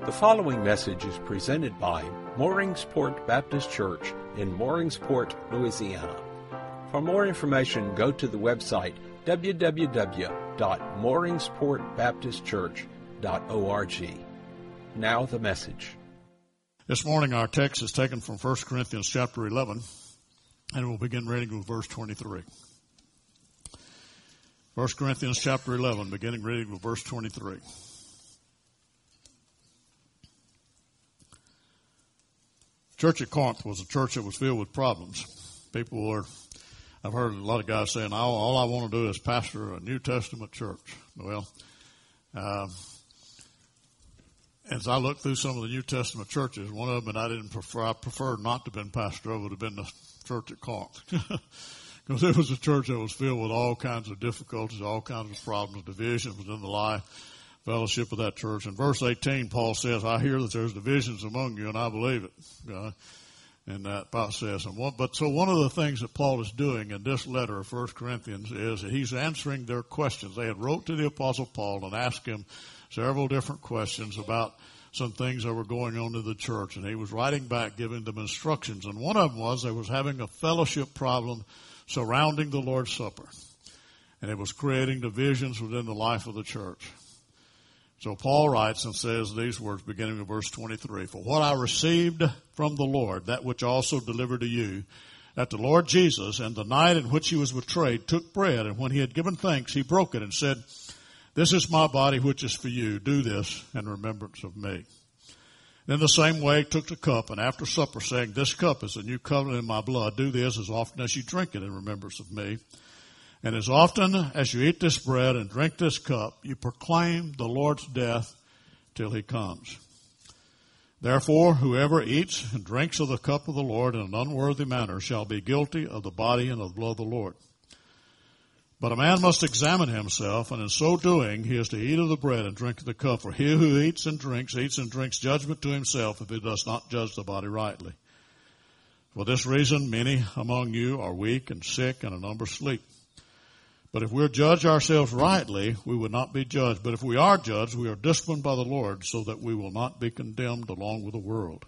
The following message is presented by Mooringsport Baptist Church in Mooringsport, Louisiana. For more information, go to the website www.mooringsportbaptistchurch.org. Now the message. This morning our text is taken from 1 Corinthians chapter 11, and we'll begin reading with verse 23. 1 Corinthians chapter 11, beginning reading with verse 23. Church at Corinth was a church that was filled with problems. I've heard a lot of guys saying, all I want to do is pastor a New Testament church. Well, as I looked through some of the New Testament churches, one of them that I preferred not to have been pastor of would have been the church at Corinth. Because it was a church that was filled with all kinds of difficulties, all kinds of problems, divisions within the life, fellowship of that church. In verse 18, Paul says, I hear that there's divisions among you, and I believe it. In that process. So one of the things that Paul is doing in this letter of 1 Corinthians is that he's answering their questions. They had wrote to the Apostle Paul and asked him several different questions about some things that were going on in the church, and he was writing back, giving them instructions. And one of them was they was having a fellowship problem surrounding the Lord's Supper, and it was creating divisions within the life of the church. So Paul writes and says these words beginning with verse 23, For what I received from the Lord, that which I also delivered to you, that the Lord Jesus, in the night in which he was betrayed, took bread, and when he had given thanks, he broke it and said, This is my body which is for you. Do this in remembrance of me. In the same way he took the cup, and after supper, saying, This cup is the new covenant in my blood. Do this as often as you drink it in remembrance of me. And as often as you eat this bread and drink this cup, you proclaim the Lord's death till he comes. Therefore, whoever eats and drinks of the cup of the Lord in an unworthy manner shall be guilty of the body and of the blood of the Lord. But a man must examine himself, and in so doing he is to eat of the bread and drink of the cup. For he who eats and drinks judgment to himself if he does not judge the body rightly. For this reason many among you are weak and sick, and a number sleep. But if we're judge ourselves rightly, we would not be judged. But if we are judged, we are disciplined by the Lord, so that we will not be condemned along with the world.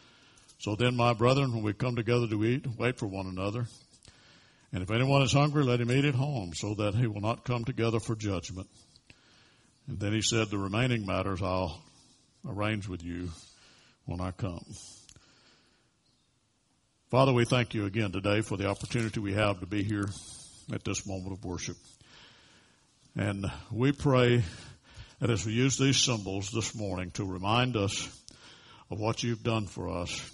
So then, my brethren, when we come together to eat, wait for one another. And if anyone is hungry, let him eat at home, so that he will not come together for judgment. And then he said, the remaining matters I'll arrange with you when I come. Father, we thank you again today for the opportunity we have to be here at this moment of worship. And we pray that as we use these symbols this morning to remind us of what you've done for us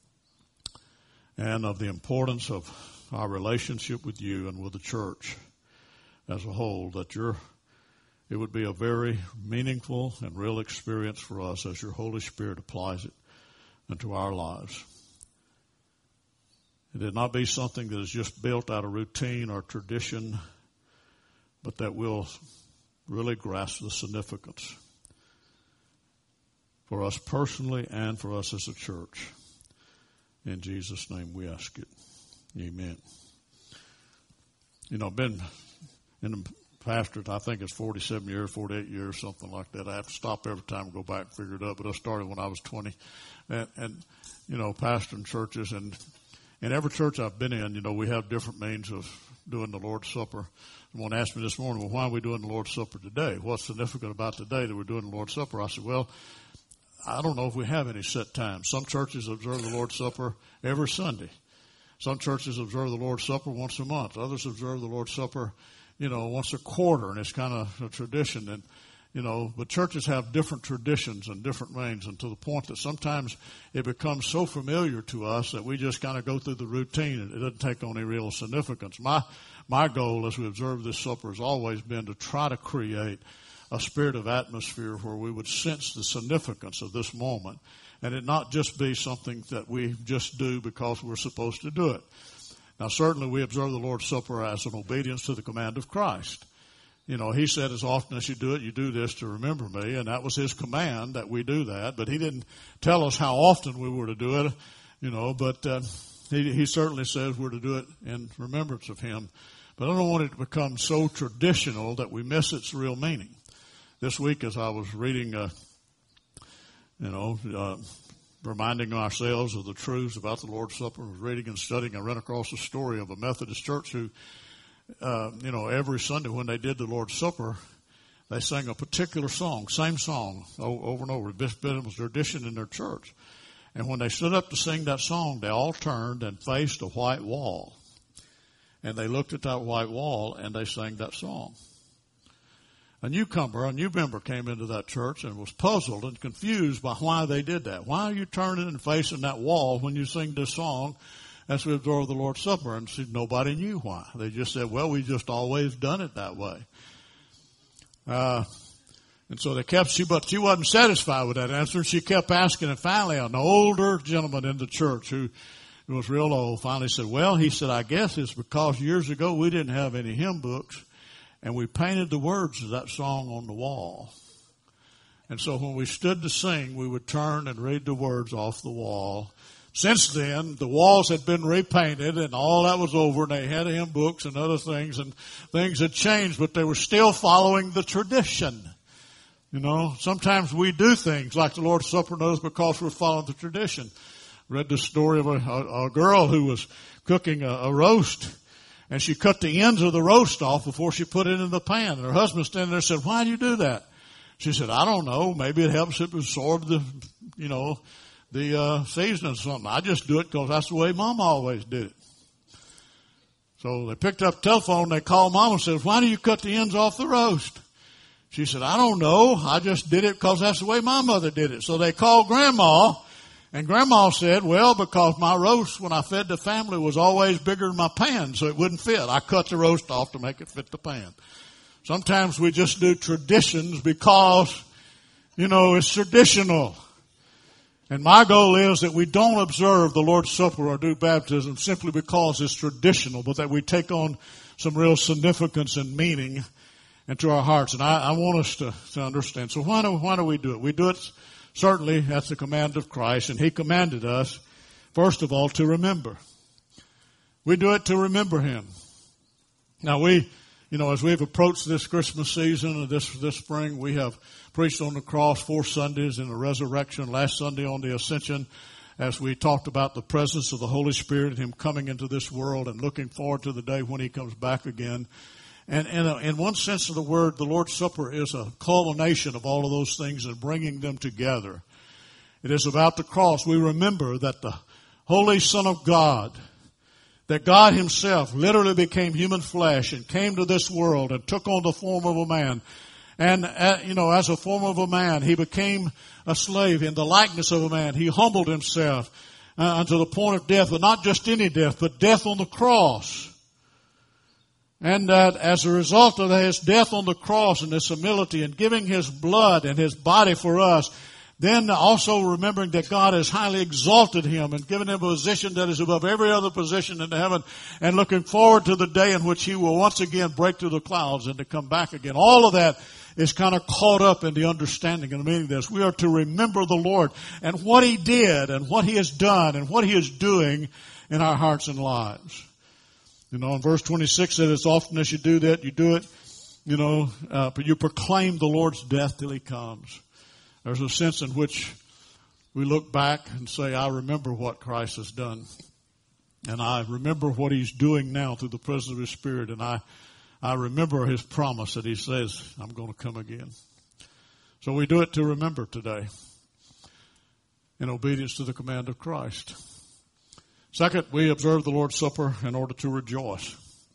and of the importance of our relationship with you and with the church as a whole, that it would be a very meaningful and real experience for us as your Holy Spirit applies it into our lives. It did not be something that is just built out of routine or tradition, but that will really grasp the significance for us personally and for us as a church. In Jesus' name we ask it. Amen. I've been in the pastorate, I think it's 47 years, 48 years, something like that. I have to stop every time and go back and figure it out, but I started when I was 20. And pastoring churches, and in every church I've been in, we have different means of doing the Lord's Supper. Someone asked me this morning, well, why are we doing the Lord's Supper today? What's significant about today that we're doing the Lord's Supper? I said, well, I don't know if we have any set times. Some churches observe the Lord's Supper every Sunday. Some churches observe the Lord's Supper once a month. Others observe the Lord's Supper, once a quarter, and it's kind of a tradition. And but churches have different traditions and different ways, and to the point that sometimes it becomes so familiar to us that we just kind of go through the routine and it doesn't take on any real significance. My goal as we observe this supper has always been to try to create a spirit of atmosphere where we would sense the significance of this moment, and it not just be something that we just do because we're supposed to do it. Now, certainly we observe the Lord's Supper as an obedience to the command of Christ. He said, as often as you do it, you do this to remember me. And that was his command that we do that. But he didn't tell us how often we were to do it, but he certainly says we're to do it in remembrance of him. But I don't want it to become so traditional that we miss its real meaning. This week as I was reading reminding ourselves of the truths about the Lord's Supper. I was reading and studying. I ran across a story of a Methodist church who, every Sunday when they did the Lord's Supper, they sang a particular song, same song, over and over. It was their tradition in their church. And when they stood up to sing that song, they all turned and faced a white wall. And they looked at that white wall and they sang that song. A new member came into that church and was puzzled and confused by why they did that. Why are you turning and facing that wall when you sing this song as we observe the Lord's Supper? And nobody knew why. They just said, well, we just always done it that way. And so but she wasn't satisfied with that answer. She kept asking, and finally an older gentleman in the church who was real old finally said, well, he said, I guess it's because years ago we didn't have any hymn books and we painted the words of that song on the wall. And so when we stood to sing, we would turn and read the words off the wall. Since then, the walls had been repainted and all that was over, and they had hymn books and other things, and things had changed, but they were still following the tradition. Sometimes we do things like the Lord's Supper does because we're following the tradition. Read the story of a girl who was cooking a roast, and she cut the ends of the roast off before she put it in the pan. And her husband standing there and said, why do you do that? She said, I don't know. Maybe it helps it absorb the seasoning or something. I just do it because that's the way Mama always did it. So they picked up the telephone, they called Mama and said, why do you cut the ends off the roast? She said, I don't know. I just did it because that's the way my mother did it. So they called Grandma, and Grandma said, well, because my roast when I fed the family was always bigger than my pan, so it wouldn't fit. I cut the roast off to make it fit the pan. Sometimes we just do traditions because, it's traditional. And my goal is that we don't observe the Lord's Supper or do baptism simply because it's traditional, but that we take on some real significance and meaning into our hearts. And I want us to understand. So why do we do it? We do it certainly at the command of Christ, and He commanded us, first of all, to remember. We do it to remember Him. Now as we've approached this Christmas season, this spring, we have preached on the cross 4 Sundays in the resurrection, last Sunday on the ascension, as we talked about the presence of the Holy Spirit and Him coming into this world and looking forward to the day when He comes back again. And in one sense of the word, the Lord's Supper is a culmination of all of those things and bringing them together. It is about the cross. We remember that the Holy Son of God, that God Himself literally became human flesh and came to this world and took on the form of a man. And, as a form of a man, He became a slave in the likeness of a man. He humbled Himself unto the point of death, but not just any death, but death on the cross. And that as a result of His death on the cross and His humility and giving His blood and His body for us, then also remembering that God has highly exalted Him and given Him a position that is above every other position in heaven, and looking forward to the day in which He will once again break through the clouds and to come back again. All of that is kind of caught up in the understanding and the meaning of this. We are to remember the Lord and what He did and what He has done and what He is doing in our hearts and lives. In verse 26 said, as often as you do that, you do it, but you proclaim the Lord's death till He comes. There's a sense in which we look back and say, I remember what Christ has done. And I remember what He's doing now through the presence of His Spirit. And I remember His promise that He says, I'm going to come again. So we do it to remember today in obedience to the command of Christ. Second, we observe the Lord's Supper in order to rejoice.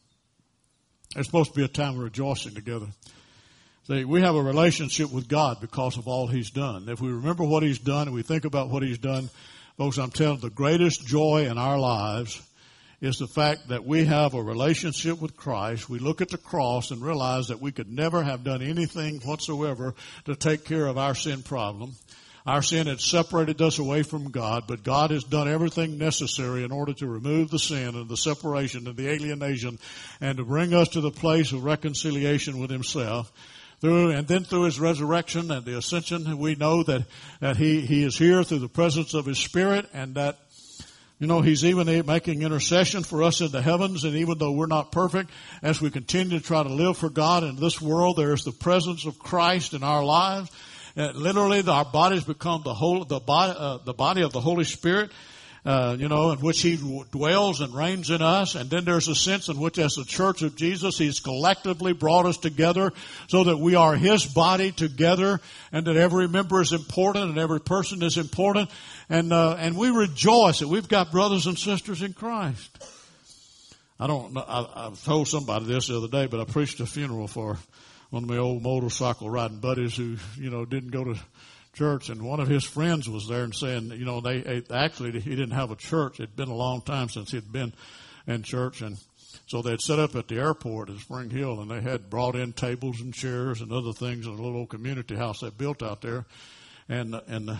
It's supposed to be a time of rejoicing together. See, we have a relationship with God because of all He's done. If we remember what He's done and we think about what He's done, folks, I'm telling you, the greatest joy in our lives is the fact that we have a relationship with Christ. We look at the cross and realize that we could never have done anything whatsoever to take care of our sin problem. Our sin had separated us away from God, but God has done everything necessary in order to remove the sin and the separation and the alienation and to bring us to the place of reconciliation with Himself. And then through His resurrection and the ascension, we know that He is here through the presence of His Spirit, and that, He's even making intercession for us in the heavens. And even though we're not perfect, as we continue to try to live for God in this world, there is the presence of Christ in our lives. Literally, our bodies become the body of the Holy Spirit. In which He dwells and reigns in us. And then there's a sense in which as the church of Jesus, He's collectively brought us together so that we are His body together and that every member is important and every person is important. And we rejoice that we've got brothers and sisters in Christ. I don't know, I told somebody this the other day, but I preached a funeral for one of my old motorcycle riding buddies who, didn't go to church, and one of his friends was there and saying, he didn't have a church. It'd been a long time since he'd been in church, and so they'd set up at the airport at Spring Hill, and they had brought in tables and chairs and other things in a little old community house they built out there, and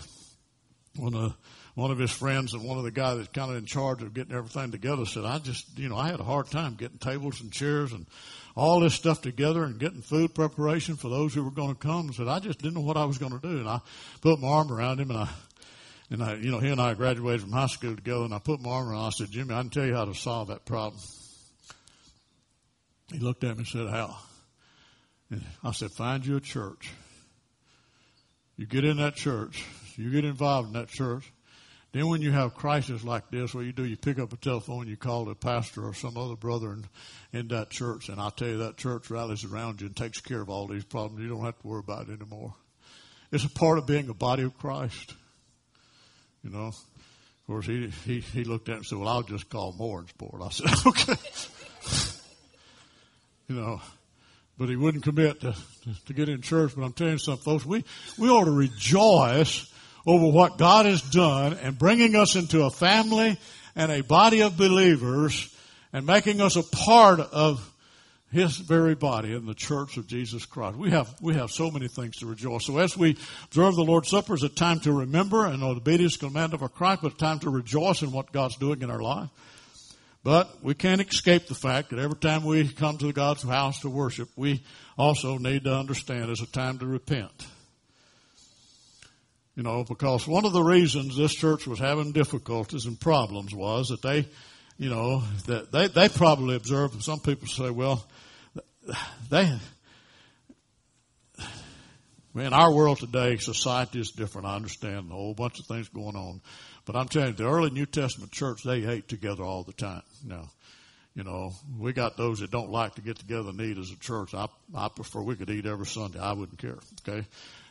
one of his friends and one of the guys that's kind of in charge of getting everything together said, I had a hard time getting tables and chairs and all this stuff together and getting food preparation for those who were going to come. And said, I just didn't know what I was going to do. And I put my arm around him, and he and I graduated from high school together, and I put my arm around him. I said, Jimmy, I can tell you how to solve that problem. He looked at me and said, how? And I said, find you a church. You get in that church. You get involved in that church. Then when you have crisis like this, what you do, you pick up a telephone, you call the pastor or some other brother in that church, and I'll tell you that church rallies around you and takes care of all these problems. You don't have to worry about it anymore. It's a part of being a body of Christ. Of course, he looked at it and said, well, I'll just call Mooringsport. I said, okay. But he wouldn't commit to get in church. But I'm telling you something, folks, we ought to rejoice over what God has done and bringing us into a family and a body of believers and making us a part of His very body in the church of Jesus Christ. We have so many things to rejoice. So as we observe the Lord's Supper, it's a time to remember and obedience to the command of our Christ, but a time to rejoice in what God's doing in our life. But we can't escape the fact that every time we come to God's house to worship, we also need to understand it's a time to repent. Because one of the reasons this church was having difficulties and problems was that they probably observed, and some people say, well, in our world today, society is different. I understand a whole bunch of things going on. But I'm telling you, the early New Testament church, they ate together all the time. Now, we got those that don't like to get together and eat as a church. I prefer we could eat every Sunday. I wouldn't care, okay?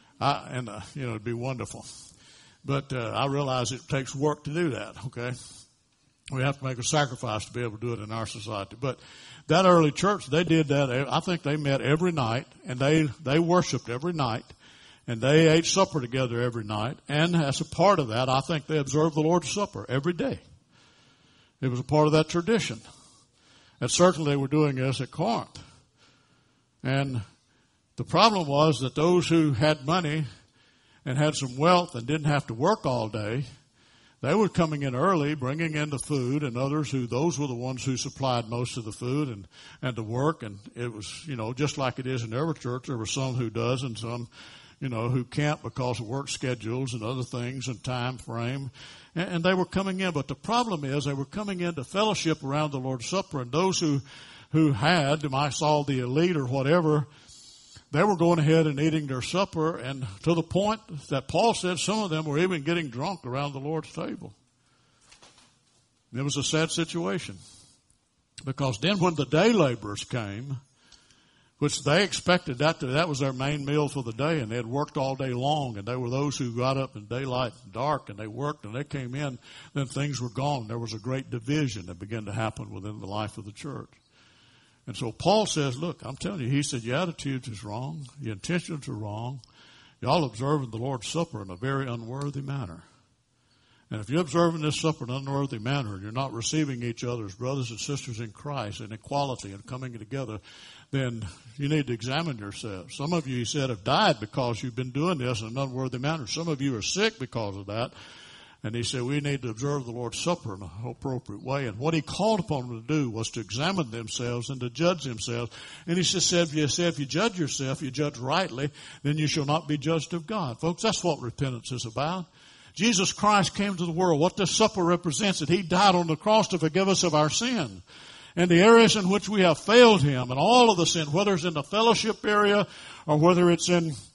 It'd be wonderful. But I realize it takes work to do that, okay? We have to make a sacrifice to be able to do it in our society. But that early church, they did that. I think they met every night, and they worshiped every night, and they ate supper together every night. And as a part of that, I think they observed the Lord's Supper every day. It was a part of that tradition. And certainly they were doing this at Corinth. And the problem was that those who had money and had some wealth and didn't have to work all day, they were coming in early, bringing in the food, and those were the ones who supplied most of the food and the work. And it was, just like it is in every church, there were some who does and some, who can't because of work schedules and other things and time frame. And they were coming in. But the problem is they were coming in to fellowship around the Lord's Supper, and those who had, I saw the elite or whatever, they were going ahead and eating their supper, and to the point that Paul said some of them were even getting drunk around the Lord's table. It was a sad situation. Because then when the day laborers came, which they expected that was their main meal for the day, and they had worked all day long, and they were those who got up in daylight and dark, and they worked, and they came in, then things were gone. There was a great division that began to happen within the life of the church. And so Paul says, look, I'm telling you, he said, your attitudes is wrong. Your intentions are wrong. Y'all observing the Lord's Supper in a very unworthy manner. And if you're observing this supper in an unworthy manner and you're not receiving each other as brothers and sisters in Christ in equality and coming together, then you need to examine yourselves. Some of you, he said, have died because you've been doing this in an unworthy manner. Some of you are sick because of that. And he said, we need to observe the Lord's Supper in an appropriate way. And what he called upon them to do was to examine themselves and to judge themselves. And he said, if you judge yourself, you judge rightly, then you shall not be judged of God. Folks, that's what repentance is about. Jesus Christ came to the world. What this supper represents, that he died on the cross to forgive us of our sin. And the areas in which we have failed him, and all of the sin, whether it's in the fellowship area or whether it's in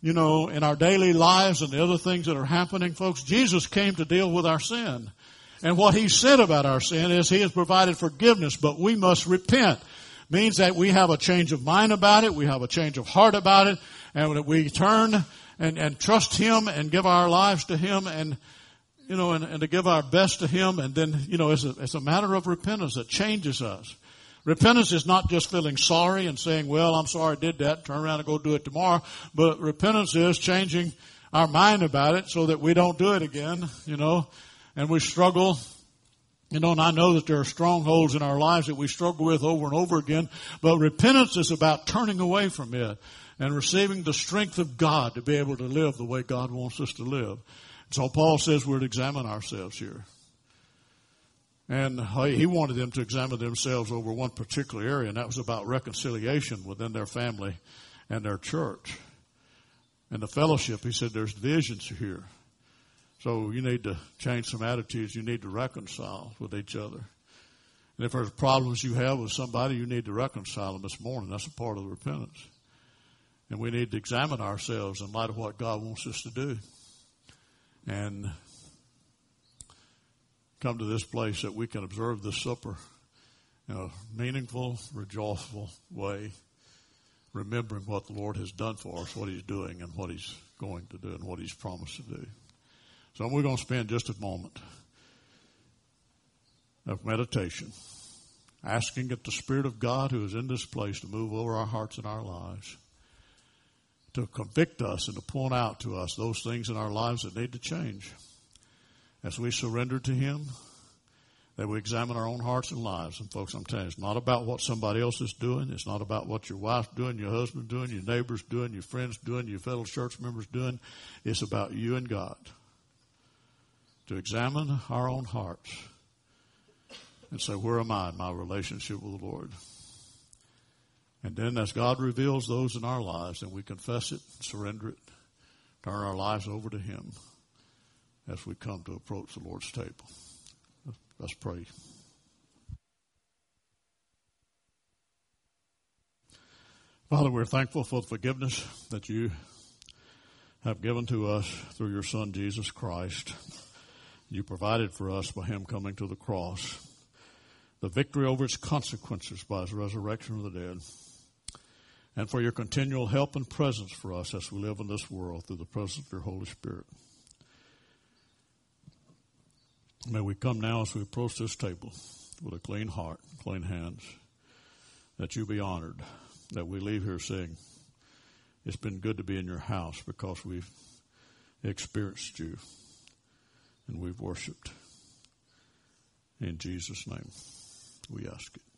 in our daily lives and the other things that are happening, folks, Jesus came to deal with our sin. And what he said about our sin is he has provided forgiveness, but we must repent. Means that we have a change of mind about it, we have a change of heart about it, and that we turn and trust him and give our lives to him and to give our best to him. And then, it's a matter of repentance that changes us. Repentance is not just feeling sorry and saying, well, I'm sorry I did that, turn around and go do it tomorrow. But repentance is changing our mind about it so that we don't do it again, and we struggle. And I know that there are strongholds in our lives that we struggle with over and over again. But repentance is about turning away from it and receiving the strength of God to be able to live the way God wants us to live. So Paul says we're to examine ourselves here. And he wanted them to examine themselves over one particular area, and that was about reconciliation within their family and their church. And the fellowship, he said, there's divisions here. So you need to change some attitudes. You need to reconcile with each other. And if there's problems you have with somebody, you need to reconcile them this morning. That's a part of the repentance. And we need to examine ourselves in light of what God wants us to do. And come to this place that we can observe this supper in a meaningful, rejoiceful way, remembering what the Lord has done for us, what he's doing and what he's going to do and what he's promised to do. So we're going to spend just a moment of meditation, asking that the Spirit of God who is in this place to move over our hearts and our lives, to convict us and to point out to us those things in our lives that need to change. As we surrender to him, that we examine our own hearts and lives. And folks, I'm telling you, it's not about what somebody else is doing. It's not about what your wife's doing, your husband's doing, your neighbor's doing, your friend's doing, your fellow church members doing. It's about you and God. To examine our own hearts and say, where am I in my relationship with the Lord? And then as God reveals those in our lives, then we confess it, surrender it, turn our lives over to him as we come to approach the Lord's table. Let's pray. Father, we're thankful for the forgiveness that you have given to us through your Son, Jesus Christ. You provided for us by him coming to the cross, the victory over its consequences by his resurrection of the dead, and for your continual help and presence for us as we live in this world through the presence of your Holy Spirit. May we come now as we approach this table with a clean heart, clean hands, that you be honored, that we leave here saying, it's been good to be in your house because we've experienced you and we've worshiped. In Jesus' name, we ask it.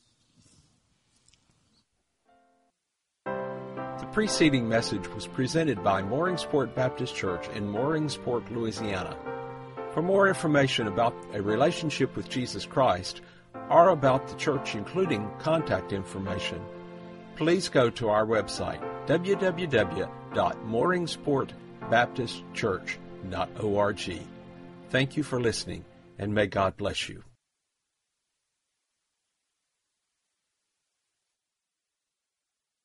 The preceding message was presented by Mooringsport Baptist Church in Mooringsport, Louisiana. For more information about a relationship with Jesus Christ or about the church, including contact information, please go to our website, www.mooringsportbaptistchurch.org. Thank you for listening, and may God bless you.